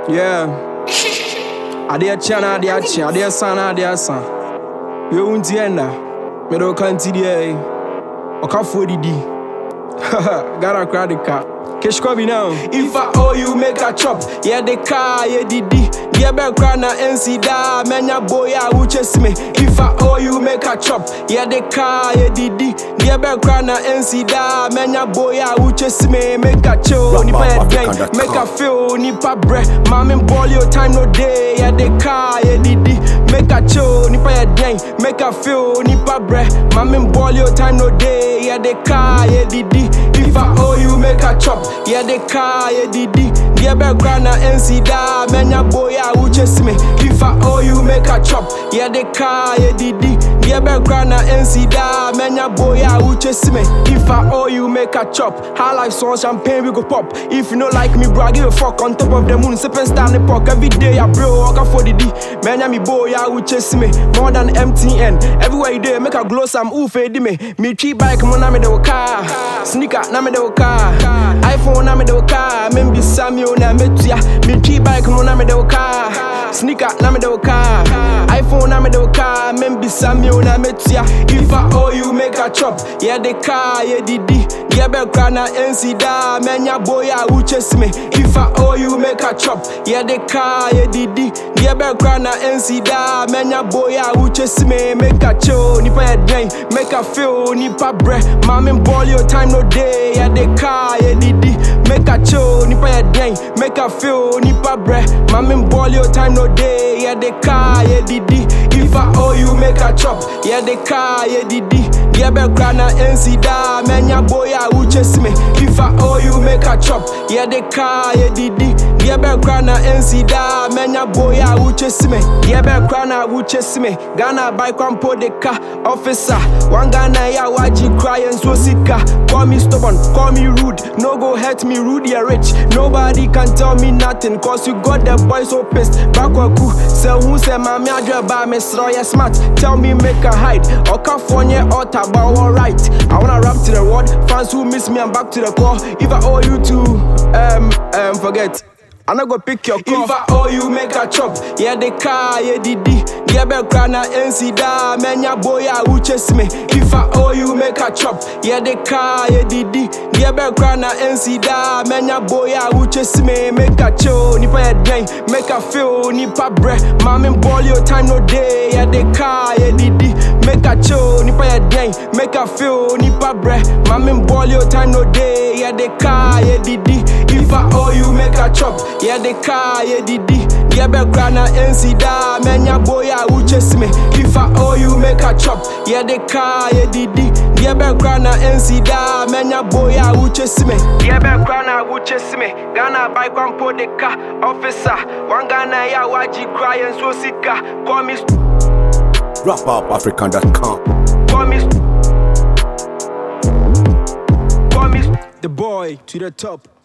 Yeah. Adia chana, adia chan, adia san, adia san. You won't enda. Me do continue. Oka 40D. Gotta cry the car. Cash come now. If I owe you, make a chop. Yeah, the car, yeah, Didi. Yeah, be cry na NC da. Menya boy, I will chase me. If I owe you, make a chop. Yeah, the car, yeah, Didi. Yeah, be cry na NC da. Menya boy, I will chase me. Make a chill, nipa ya gang. Make a feel, nipa breath. Mommy ball your time no day. Yeah, the car, yeah, Didi. Make a chill, nipa ya gang. Make a feel, nipa breath. Mommy ball your time no day. Yeah, the car, yeah, Didi. If I owe you, make a chop. Yeah, the car, yeah, Didi. Yeah, be cry na NC da. Menya boy, I will chase me. If I owe you, make a chop. Yeah, the car, yeah, Didi. Yeah, be cry na NC da. Menya boy, I will chase me. If I owe you, make a chop. High life song, champagne, we go pop. If you don't like me, bro, I give a fuck. On top of the moon, sipping star in the park. Every day, I bro, I got 40D. Menya me boy, I will chase me. More than MTN. Everywhere you do, make a glow some oof, me. Me cheap bike, mo na me the car. Sneaker, na me the car. iPhone, na me the car. Maybe Samuel, na me tia. Me cheap bike, mo na me the car. Sneaker, na me the car. iPhone, na me the car. Maybe Samuel, na me tia. If I owe you, make a chop. Yeah, the car, yeah, Didi. Yeah, be cry na NC da. Menya boy, I will chase me. If I owe you, make a chop. Yeah, the car, yeah, Didi. Yeah, be cry na NC da. Menya boy, I will chase me. Make a chill, nipa ya gang. Make a feel, nipa breath. Mommy ball your time no day. Yeah, the car, yeah, Didi. Make a chill, nipa ya gang. Make a feel, nipa breath. Mommy ball your time no day. Yeah, the car, yeah, Didi. If I owe you, make a chop. Yeah, the car, yeah, Didi. Yeah, be cry na NC da. Menya boy, I will chase me. If I owe you, make a chop. Yeah, the car, yeah, Didi. Yeah, be cry na NC da. Menya boy, I will chase me. Yeah, be cry na will chase me. Ghana bike one po the car. Officer, one Ghana ya waji crying so sika. Call me stubborn, call me rude. No go hurt me, rude, you're rich. Nobody can tell me nothing, cause you got the boy so pissed. Back waku, say who say mami adre ba me sro ya smart. Tell me make a hide. Or California or but alright, I wanna rap to the world. Fans who miss me, I'm back to the core. If I owe you to, forget. I'm not gonna pick your call. If I owe you, make a chop. Yeah, the car, yeah, Didi. Yeah, be cry na NC da. Menya boy, I will chase me. If I owe you, make a chop. Yeah, the car, yeah, Didi. Yeah, be cry na NC da. Menya boy, I will chase me. Make a chill, nipa ya gang. Make a feel, nipa breath. Mommy ball your time no day. Yeah, the car, yeah, Didi. Make a chill, nipa ya gang. Make a feel, nipa breath. Mommy ball your time no day. Yeah, the car, yeah, Didi. If I owe you, make a chop. Yeah, the car, yeah, Didi. Yeah, be cry na NC da. Menya boy, I will chase me. If I owe you, make a chop. Yeah, the car, yeah, Didi. Yeah, be cry na NC da. Menya boy, I will chase me. Yeah, be cry na will chase me. Ghana bike one po the car. Officer, one Ghana ya waji crying so sika. Call me RapUpAfrican.com. Call me the boy to the top.